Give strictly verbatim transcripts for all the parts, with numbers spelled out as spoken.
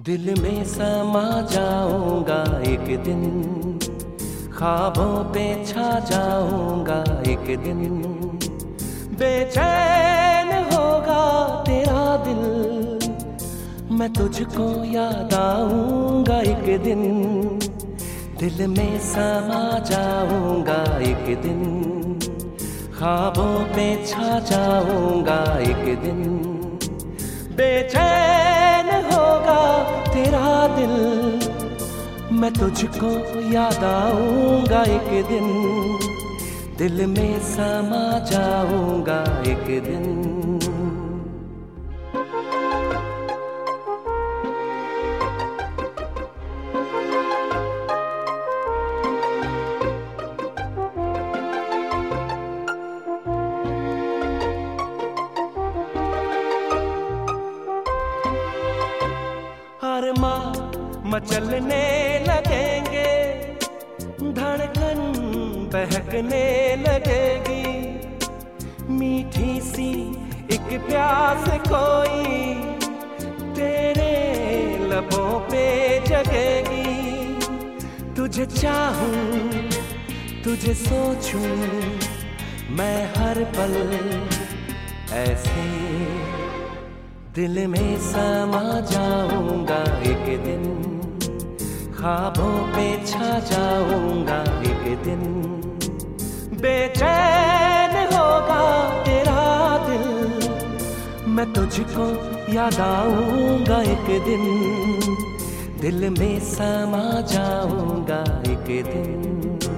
दिल में समा जाऊंगा एक दिन, ख्वाबों पे छा जाऊंगा एक दिन। बेचैन होगा तेरा दिल, मैं तुझको याद आऊंगा एक दिन। दिल में समा जाऊंगा एक दिन, ख्वाबों पे छा जाऊंगा एक दिन। बेचैन होगा तेरा दिल, मैं तुझको याद आऊंगा एक दिन। दिल में समा जाऊंगा एक दिन। अरमां मचलने लगेंगे, धड़कन बहकने लगेगी। मीठी सी एक प्यास कोई तेरे लबों पे जगेगी। तुझे चाहूं तुझे सोचूं मैं हर पल ऐसे। दिल में समा जाऊंगा एक दिन, ख्वाबों पे छा जाऊंगा एक दिन। बेचैन होगा तेरा दिल, मैं तुझको याद आऊंगा एक दिन। दिल में समा जाऊंगा एक दिन।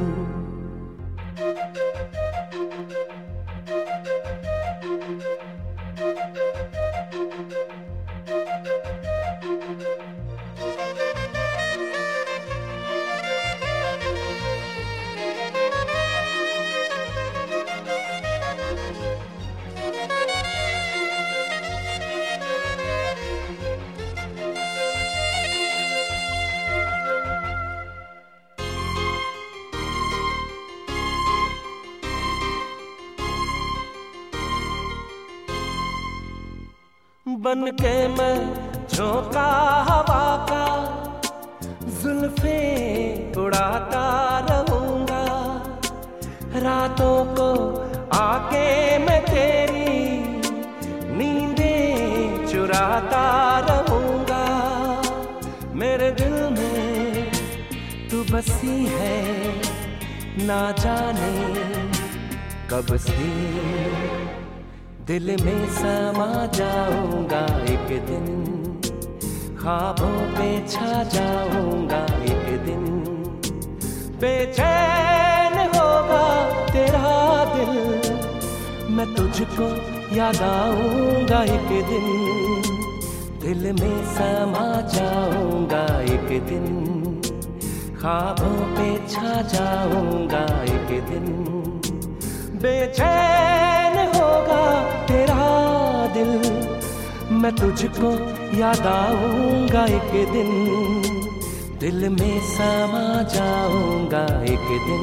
बन के मैं झोंका हवा का, जुल्फे उड़ाता रहूंगा। रातों को आके मैं तेरी नींदें चुराता रहूंगा। मेरे दिल में तू बसी है, ना जाने कब से। दिल में समा जाऊंगा एक दिन, ख्वाबों पे छा जाऊंगा एक दिन। बेचैन होगा तेरा दिल, मैं तुझको याद आऊंगा एक दिन। दिल में समा जाऊंगा एक दिन, ख्वाबों पे छा जाऊंगा एक दिन। बेचैन होगा तेरा दिल, मैं तुझको याद आऊंगा एक दिन। दिल में समा जाऊंगा एक दिन।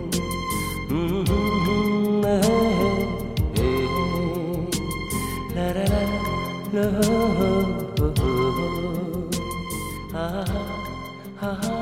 ला ला ला ला,